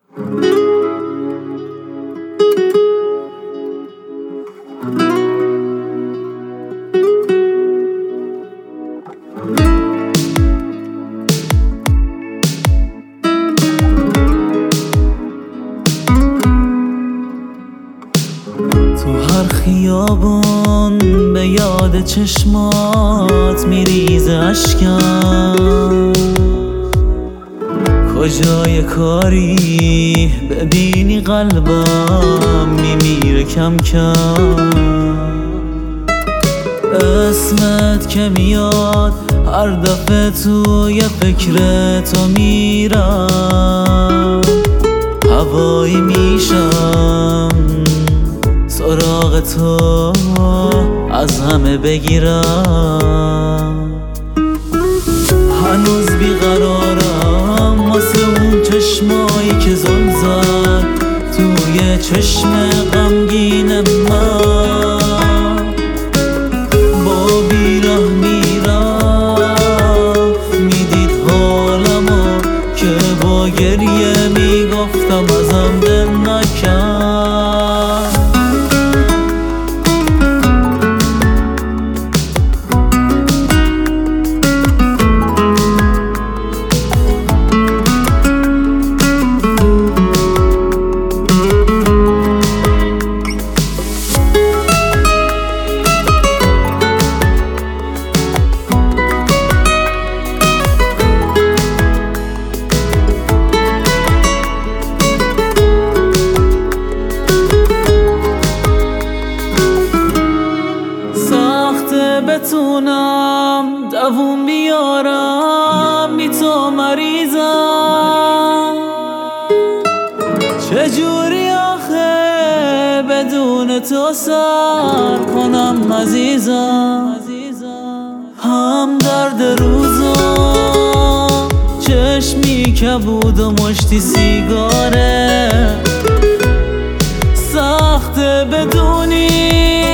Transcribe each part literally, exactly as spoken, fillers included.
تو هر خیابان به یاد چشمات میریزه اشکم، کجای کاری ببینی قلبم میمیره کم کم. اسمت که میاد هر دفعه توی فکر تو میرم، هوایی میشم سراغ تو از همه بگیرم. هنوز بیقرارم واسه اون چشمایی که زل زد توی چشم غمگین من. با بیراه میرفت میدید حالمو که با گریه میگفتم ازم دل نکن. بتونم دووم بیارم بی تو مریضم، چجوری آخه بدون تو سر کنم عزیزم. هم درد روزم چشمی کبود و مشتی سیگاره، سخته بدونی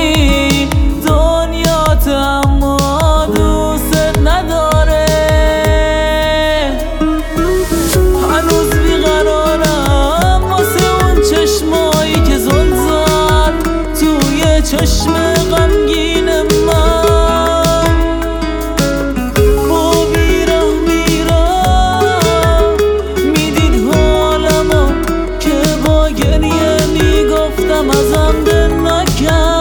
اما دوست نداره. هنوز بیقرارم واسه اون چشمایی که زل زد توی چشم غمگین من. با بیراه میرم میدید حالمو که با گریه میگفتم ازم دل نکن.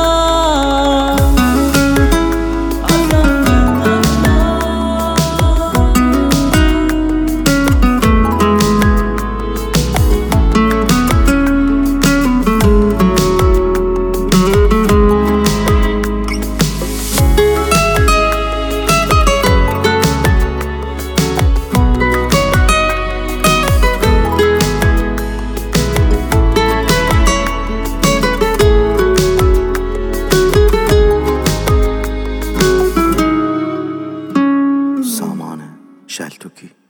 شلتوکی